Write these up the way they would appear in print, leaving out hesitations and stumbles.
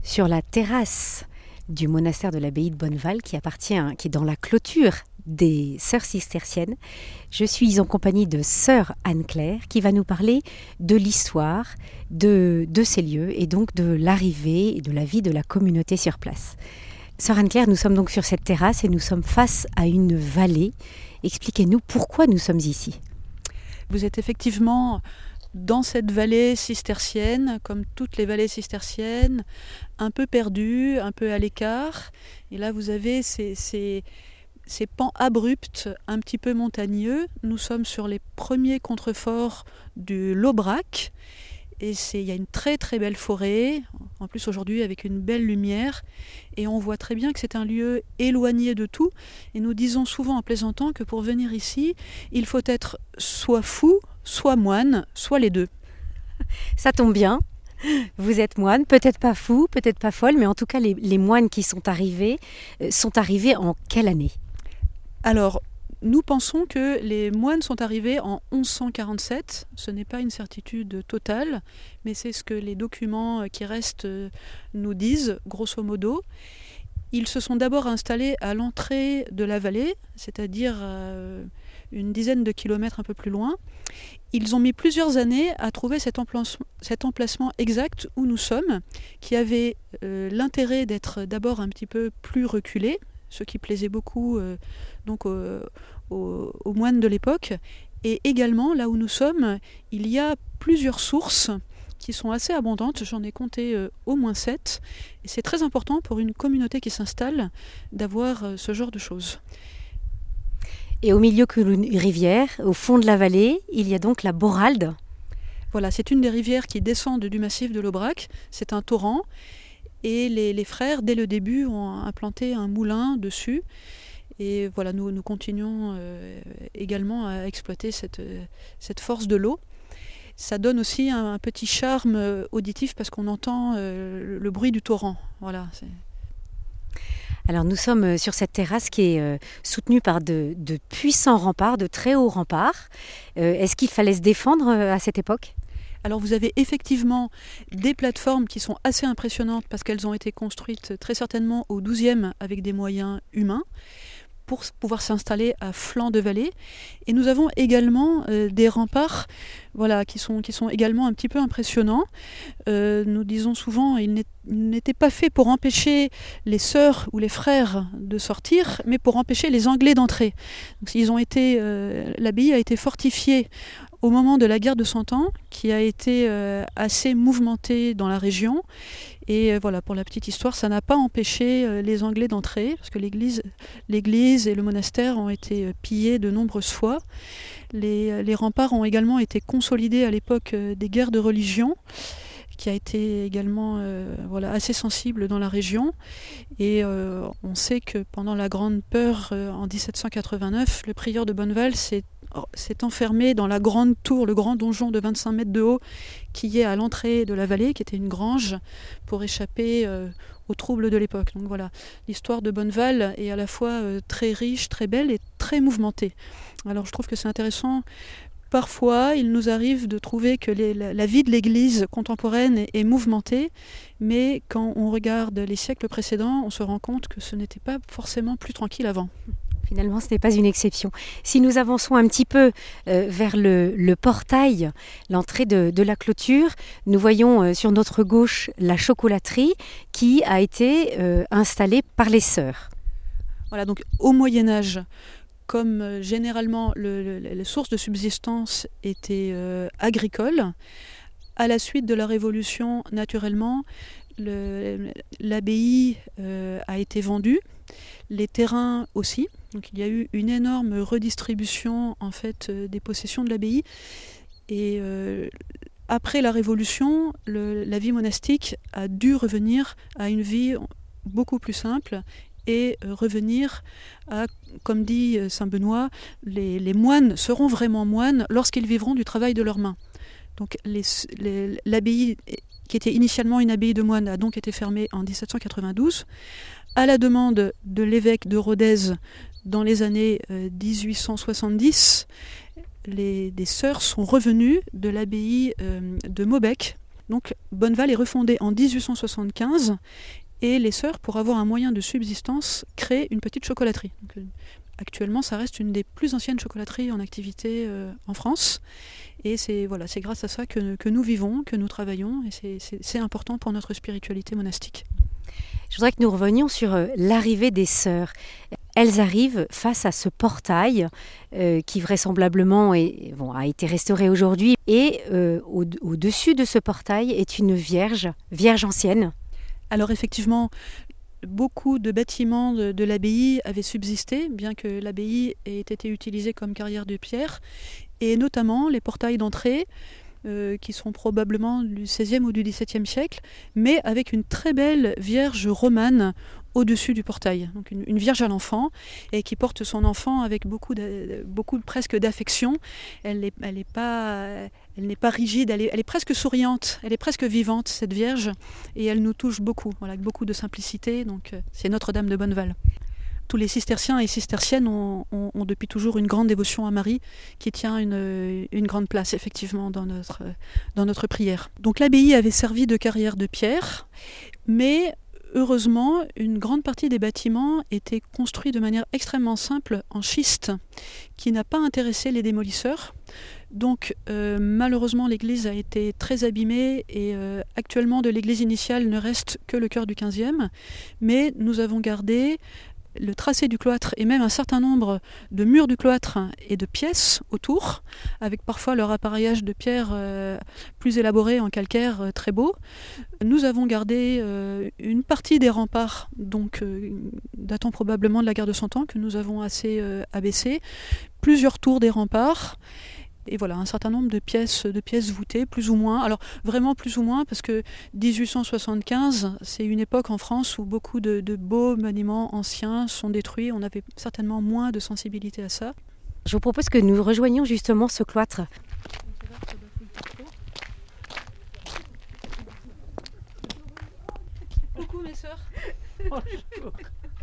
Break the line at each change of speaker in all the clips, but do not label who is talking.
sur la terrasse du monastère de l'abbaye de Bonneval qui est dans la clôture des sœurs cisterciennes. Je suis en compagnie de sœur Anne-Claire qui va nous parler de l'histoire de ces lieux et donc de l'arrivée et de la vie de la communauté sur place. Sœur Anne-Claire, nous sommes donc sur cette terrasse et nous sommes face à une vallée. Expliquez-nous pourquoi nous sommes ici.
Vous êtes effectivement dans cette vallée cistercienne, comme toutes les vallées cisterciennes, un peu perdue, un peu à l'écart. Et là, vous avez ces pans abrupts, un petit peu montagneux. Nous sommes sur les premiers contreforts du Laubrac. Et il y a une très très belle forêt, en plus aujourd'hui avec une belle lumière. Et on voit très bien que c'est un lieu éloigné de tout. Et nous disons souvent en plaisantant que pour venir ici, il faut être soit fou, soit moine, soit les deux.
Ça tombe bien. Vous êtes moine, peut-être pas fou, peut-être pas folle, mais en tout cas les moines qui sont arrivés en quelle année ?
Alors, nous pensons que les moines sont arrivés en 1147. Ce n'est pas une certitude totale, mais c'est ce que les documents qui restent nous disent, grosso modo. Ils se sont d'abord installés à l'entrée de la vallée, c'est-à-dire une dizaine de kilomètres un peu plus loin. Ils ont mis plusieurs années à trouver cet emplacement exact où nous sommes, qui avait l'intérêt d'être d'abord un petit peu plus reculé, ce qui plaisait beaucoup donc aux moines de l'époque. Et également, là où nous sommes, il y a plusieurs sources qui sont assez abondantes. J'en ai compté au moins 7. Et c'est très important pour une communauté qui s'installe d'avoir ce genre de choses.
Et au milieu d'une rivière, au fond de la vallée, il y a donc la Boralde.
Voilà, c'est une des rivières qui descendent du massif de l'Aubrac. C'est un torrent. Et les frères, dès le début, ont implanté un moulin dessus. Et voilà, nous continuons également à exploiter cette force de l'eau. Ça donne aussi un petit charme auditif parce qu'on entend le bruit du torrent. Voilà.
Alors nous sommes sur cette terrasse qui est soutenue par de puissants remparts, de très hauts remparts. Est-ce qu'il fallait se défendre à cette époque ?
Alors vous avez effectivement des plateformes qui sont assez impressionnantes parce qu'elles ont été construites très certainement au XIIe avec des moyens humains pour pouvoir s'installer à flanc de vallée. Et nous avons également des remparts qui sont également un petit peu impressionnants. Nous disons souvent qu'ils n'étaient pas faits pour empêcher les sœurs ou les frères de sortir, mais pour empêcher les Anglais d'entrer. Donc, l'abbaye a été fortifiée au moment de la guerre de Cent Ans, qui a été assez mouvementée dans la région. Et voilà, pour la petite histoire, ça n'a pas empêché les Anglais d'entrer, parce que l'église et le monastère ont été pillés de nombreuses fois. Les remparts ont également été consolidés à l'époque des guerres de religion, qui a été également assez sensible dans la région. Et on sait que pendant la Grande Peur en 1789, le prieur de Bonneval s'est enfermé dans la grande tour, le grand donjon de 25 mètres de haut qui est à l'entrée de la vallée, qui était une grange, pour échapper aux troubles de l'époque. Donc voilà, l'histoire de Bonneval est à la fois très riche, très belle et très mouvementée. Alors je trouve que c'est intéressant. Parfois, il nous arrive de trouver que la vie de l'Église contemporaine est mouvementée, mais quand on regarde les siècles précédents, on se rend compte que ce n'était pas forcément plus tranquille avant.
Finalement, ce n'est pas une exception. Si nous avançons un petit peu vers le portail, l'entrée de la clôture, nous voyons sur notre gauche la chocolaterie qui a été installée par les sœurs.
Voilà, donc au Moyen-Âge, comme généralement les sources de subsistance étaient agricoles, à la suite de la Révolution, naturellement, l'abbaye a été vendue, les terrains aussi. Donc il y a eu une énorme redistribution en fait des possessions de l'abbaye. Et après la Révolution, la vie monastique a dû revenir à une vie beaucoup plus simple et revenir à, comme dit saint Benoît, les moines seront vraiment moines lorsqu'ils vivront du travail de leurs mains. Donc l'abbaye, qui était initialement une abbaye de moines, a donc été fermée en 1792. À la demande de l'évêque de Rodez dans les années 1870, des sœurs sont revenues de l'abbaye de Maubec Donc Bonneval est refondée en 1875 et les sœurs, pour avoir un moyen de subsistance, créent une petite chocolaterie. Donc, actuellement, ça reste une des plus anciennes chocolateries en activité en France. Et c'est grâce à ça que nous vivons, que nous travaillons, et c'est important pour notre spiritualité monastique.
Je voudrais que nous revenions sur l'arrivée des sœurs. Elles arrivent face à ce portail qui vraisemblablement a été restauré aujourd'hui. Et au-dessus de ce portail est une vierge ancienne.
Alors effectivement, beaucoup de bâtiments de l'abbaye avaient subsisté, bien que l'abbaye ait été utilisée comme carrière de pierre, et notamment les portails d'entrée, qui sont probablement du XVIe ou du XVIIe siècle, mais avec une très belle vierge romane au-dessus du portail. Donc une vierge à l'enfant, et qui porte son enfant avec beaucoup presque d'affection. Elle n'est pas rigide, elle est presque souriante, elle est presque vivante, cette vierge, et elle nous touche beaucoup, avec beaucoup de simplicité. Donc c'est Notre-Dame de Bonneval. Tous les cisterciens et cisterciennes ont depuis toujours une grande dévotion à Marie qui tient une grande place effectivement dans notre prière. Donc l'abbaye avait servi de carrière de pierre, mais heureusement, une grande partie des bâtiments étaient construits de manière extrêmement simple en schiste, qui n'a pas intéressé les démolisseurs. Donc malheureusement, l'église a été très abîmée et actuellement de l'église initiale ne reste que le chœur du 15e, mais nous avons gardé le tracé du cloître et même un certain nombre de murs du cloître et de pièces autour, avec parfois leur appareillage de pierre plus élaboré en calcaire très beau. Nous avons gardé une partie des remparts, donc datant probablement de la guerre de Cent Ans, que nous avons assez abaissé, plusieurs tours des remparts. Et voilà, un certain nombre de pièces voûtées, plus ou moins. Alors, vraiment plus ou moins, parce que 1875, c'est une époque en France où beaucoup de beaux monuments anciens sont détruits. On avait certainement moins de sensibilité à ça.
Je vous propose que nous rejoignions justement ce cloître.
Coucou mes sœurs. Bonjour.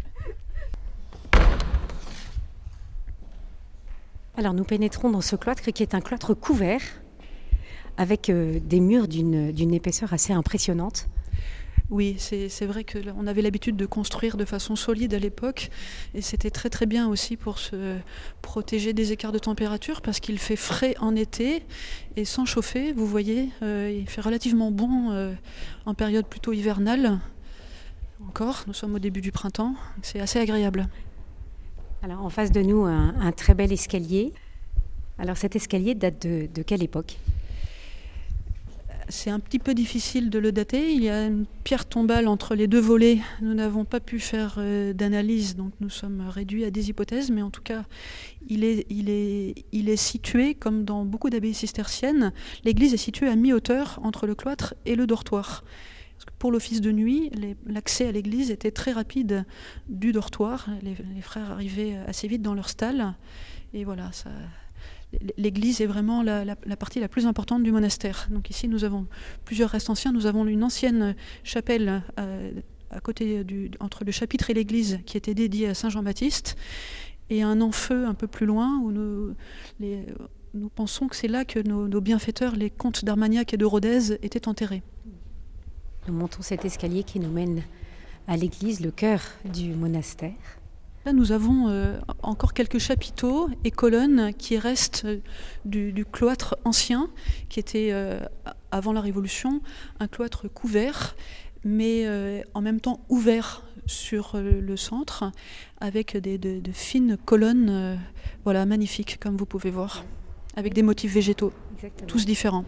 Alors nous pénétrons dans ce cloître qui est un cloître couvert avec des murs d'une épaisseur assez impressionnante.
Oui, c'est vrai qu'on avait l'habitude de construire de façon solide à l'époque, et c'était très très bien aussi pour se protéger des écarts de température, parce qu'il fait frais en été et sans chauffer, vous voyez, il fait relativement bon en période plutôt hivernale. Encore, nous sommes au début du printemps, c'est assez agréable.
Alors en face de nous, un très bel escalier. Alors cet escalier date de quelle époque ?
C'est un petit peu difficile de le dater. Il y a une pierre tombale entre les deux volets. Nous n'avons pas pu faire d'analyse, donc nous sommes réduits à des hypothèses. Mais en tout cas, il est situé, comme dans beaucoup d'abbayes cisterciennes, l'église est située à mi-hauteur entre le cloître et le dortoir. Parce que pour l'office de nuit, l'accès à l'église était très rapide du dortoir. Les frères arrivaient assez vite dans leur stalle. Et voilà, l'église est vraiment la partie la plus importante du monastère. Donc ici, nous avons plusieurs restes anciens. Nous avons une ancienne chapelle à côté entre le chapitre et l'église qui était dédiée à Saint Jean-Baptiste, et un amphieu un peu plus loin où nous pensons que c'est là que nos bienfaiteurs, les comtes d'Armagnac et de Rodez, étaient enterrés.
Nous montons cet escalier qui nous mène à l'église, le cœur du monastère.
Là, nous avons encore quelques chapiteaux et colonnes qui restent du cloître ancien, qui était, avant la Révolution, un cloître couvert, mais en même temps ouvert sur le centre, avec de fines colonnes magnifiques, comme vous pouvez voir, avec des motifs végétaux. Exactement. Tous différents.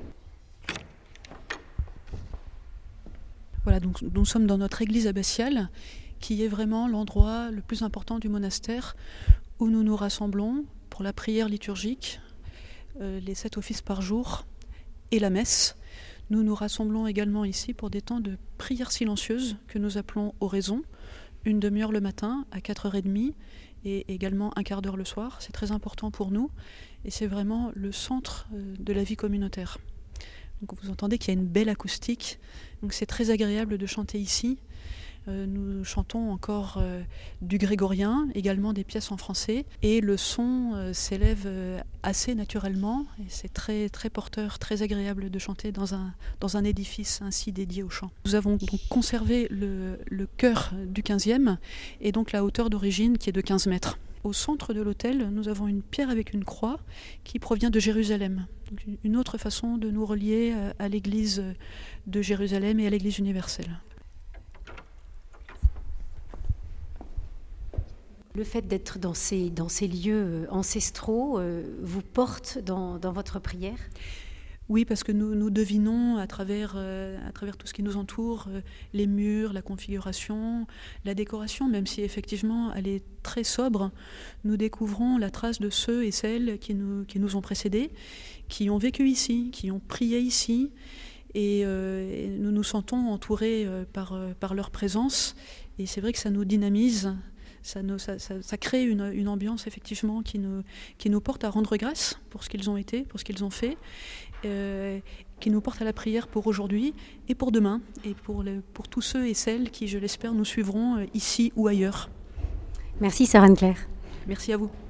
Voilà, donc nous sommes dans notre église abbatiale, qui est vraiment l'endroit le plus important du monastère, où nous nous rassemblons pour la prière liturgique, les 7 offices par jour et la messe. Nous nous rassemblons également ici pour des temps de prière silencieuse que nous appelons oraison, une demi-heure le matin à 4h30 et également un quart d'heure le soir. C'est très important pour nous et c'est vraiment le centre de la vie communautaire. Donc vous entendez qu'il y a une belle acoustique, donc c'est très agréable de chanter ici. Nous chantons encore du grégorien, également des pièces en français, et le son s'élève assez naturellement, et c'est très, très porteur, très agréable de chanter dans un édifice ainsi dédié au chant. Nous avons donc conservé le chœur du 15e, et donc la hauteur d'origine qui est de 15 mètres. Au centre de l'autel, nous avons une pierre avec une croix qui provient de Jérusalem. Donc une autre façon de nous relier à l'église de Jérusalem et à l'église universelle.
Le fait d'être dans ces lieux ancestraux vous porte dans votre prière ?
Oui, parce que nous devinons à travers tout ce qui nous entoure, les murs, la configuration, la décoration, même si effectivement elle est très sobre, nous découvrons la trace de ceux et celles qui nous ont précédés, qui ont vécu ici, qui ont prié ici, et nous nous sentons entourés par leur présence, et c'est vrai que ça nous dynamise. Ça crée une ambiance effectivement qui nous porte à rendre grâce pour ce qu'ils ont été, pour ce qu'ils ont fait, qui nous porte à la prière pour aujourd'hui et pour demain, et pour tous ceux et celles qui, je l'espère, nous suivront ici ou ailleurs.
Merci Sœur Anne-Claire.
Merci à vous.